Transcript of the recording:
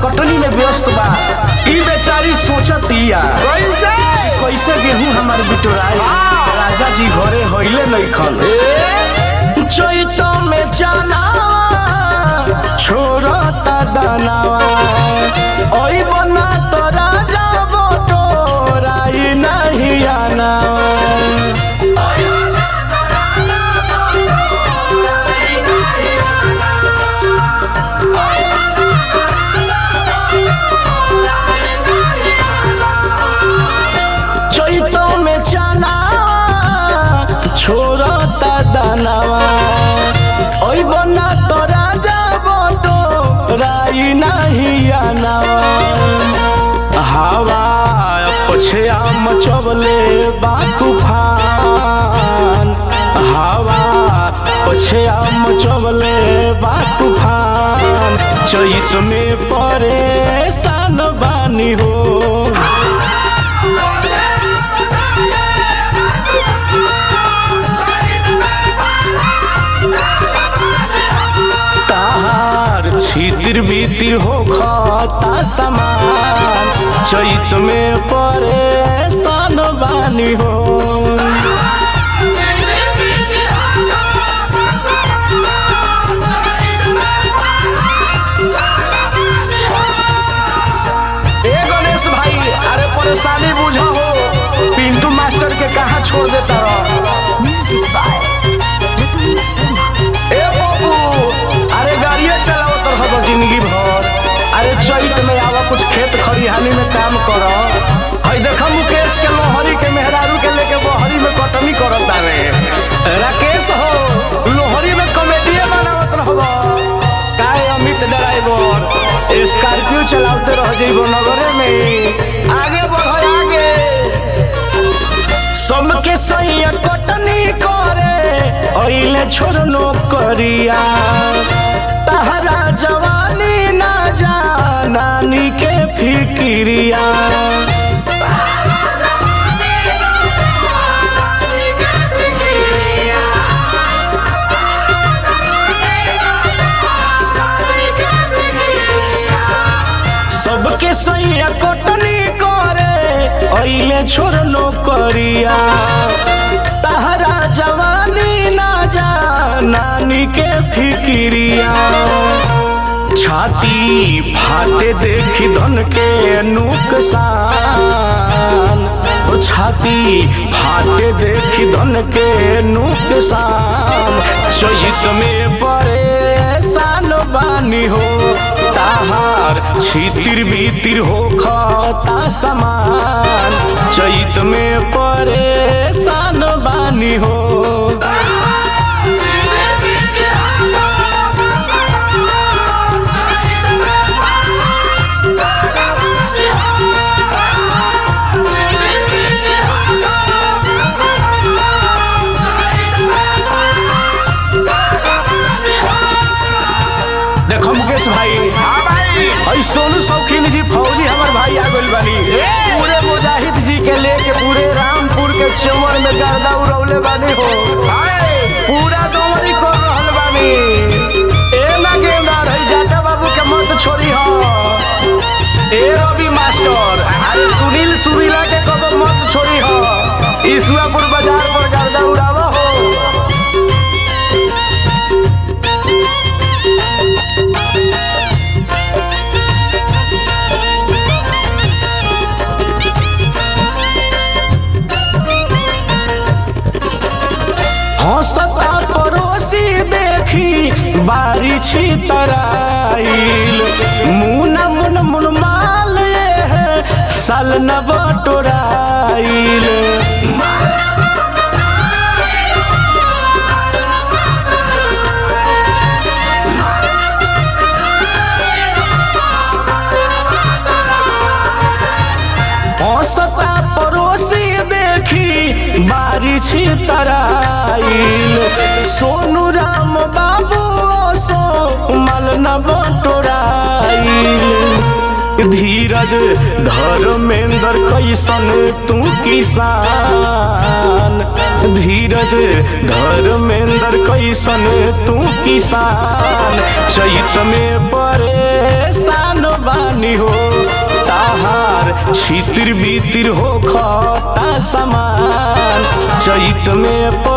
कटनी में व्यस्त बा। ई बेचारी सोचतिया कैसे गेहूं हमार बिटोराई। राजा जी घरे होइले नइखन। चैत में जाना छोड़ता दानावा ओई बना तो राजा बटोराई नहीं आना। चैत में जाना छोड़ता दानावा ओई बना तो राजा बटोराई नहीं आना। हवा पछया मचवले बा तूफान। हवा पछया मचवले बा तूफान। चैत में परेशान बानी हो। छितिर बीतिर हो खाता समान। चैत में परेशान बानी हो। ए गणेश भाई अरे परेशानी बुझा हो। पिंटू मास्टर के कहाँ छोड़ देता रहो। ए बाबू अरे गाड़िया चलाओ तो हबो जिंदगी भर। अरे चैत में आवा कुछ खेत खरिहानी में काम करो। हई देखा मुकेश के लोहरी के मेहरारू के लेके बहरी में कटनी करत तारे। राकेश हो लोहरी में कॉमेडी बनावत रहबो। काय अमित ड्राइवर स्कॉर्पियो चलाते रह जइबो नगरे में। आगे बढ़ो आगे सबके सैया कटनी करे ओइले छोड़नो करिया। तहरा जवानी ना जा नानी के फिकिरिया। सबके सैया कटनी करे ओइले छोड़नो करिया। तहरा जवानी ना जा नानी के फिकिरिया। छाती फाटे देखी धन के नुकसान। छाती फाटे देखी धन के नुकसान। चैत में परेशान बानी हो। ताहार छितिर बीतिर हो खाता समान। चैत में परेशान बानी हो। देखो मुकेश भाई भाई सोनू शौकीन जी फौजी हमार भाई आ गइल बानी। पूरे मुजाहिद जी के लेके पूरे रामपुर के चमर में गर्दा उड़ौले बानी हो। पूरा दौरी कर रहल बानी। ए ना गेंदार है जाटा बाबू के मत छोड़ी हो। ए रवि मास्टर अरे सुनील सुरीला के कबो मत छोड़ी हो। ईसुआपुर बाजार पर गर्दा उड़ावा हो। हंसता पड़ोसी देखी बारी छितराइल। मुन मुन मुन माल है साल न बटोराइल। हंसता पड़ोसी देखी बारी छितराइल। सोनू राम बाबू सो मल न बटोराइल। धीरज धर्मेंद्र कैसन तू किसान। धीरज धर्मेंद्र कैसन तू किसान। चैत में परेशान बानी हो ताहार छितिर बीतिर हो खता समान चैत में